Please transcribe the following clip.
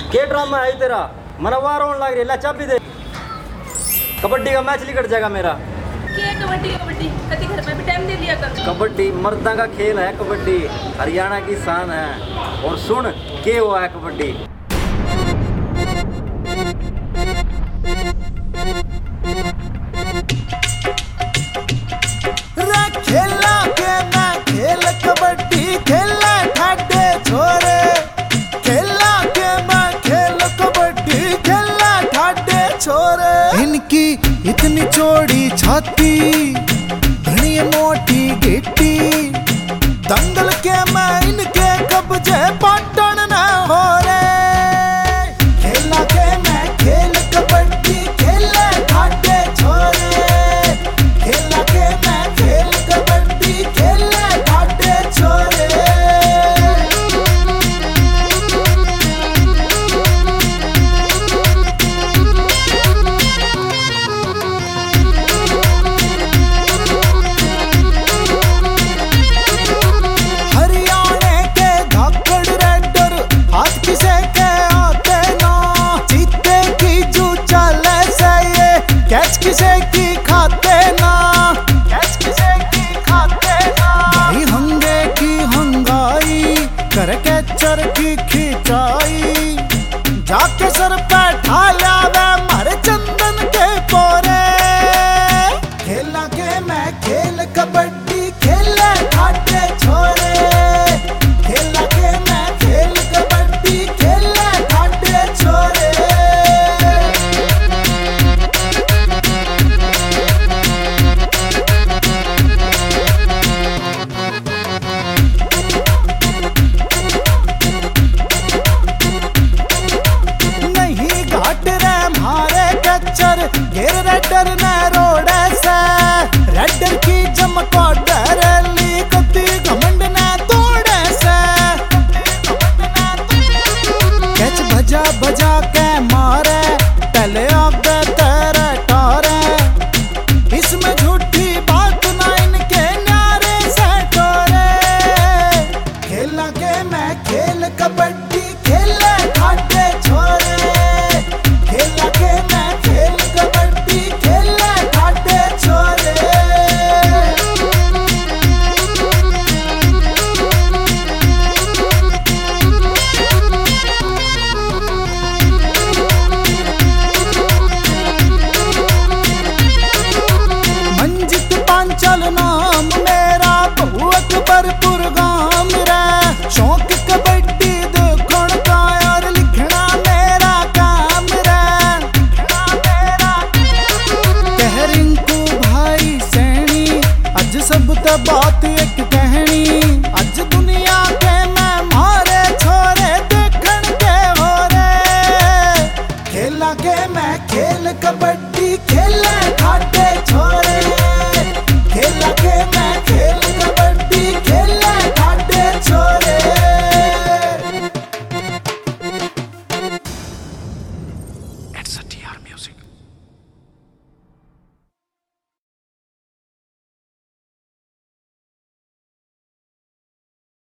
के ड्रामा है तेरा? मनवार होने लग रही है। ला चाबी दे। कबड्डी का मैच निकट जाएगा मेरा। के कबड्डी कबड्डी कति घर में भी टाइम दे लिया कर। कबड्डी मर्दा का खेल है। कबड्डी हरियाणा की शान है। और सुन के हुआ है कबड्डी। खेला के मैं खेल कबड्डी खेला ठाडे छोरे। खेला के मैं खेल कबड्डी खेला ठाडे छोरे। इनकी इतनी चौड़ी छाती घनी मोटी गिट्टी दंगल के मैं इनके कब्जे पाटन न हो रे। खेला के मैं खेल कबड्डी खेला ठाडे छोरे। खेला के मैं खेल कबड्डी खेला ठाडे छोरे। हरियाणा के धाकड़ रेडर हाथ किसे के आते ना। जीते की जू चले से ये कैच किसे की खाते ना। कैच किसे की खाते ना। भाई हंगे की हंगाई कर कैचर की खिंचाई जाके सर पे ठाला वे मारे चंदन के पोरे। खेला के मैं खेल कबड्डी खेला ठाडे छोरे। खेला के मैं खेल कबड्डी खेला ठाडे छोरे। नहीं घाट रे मारे कच्चर गिर रेडर न रोड से। रेडर की जमको डरली कति घमंड न तोड़े से। कैच बजा बजा के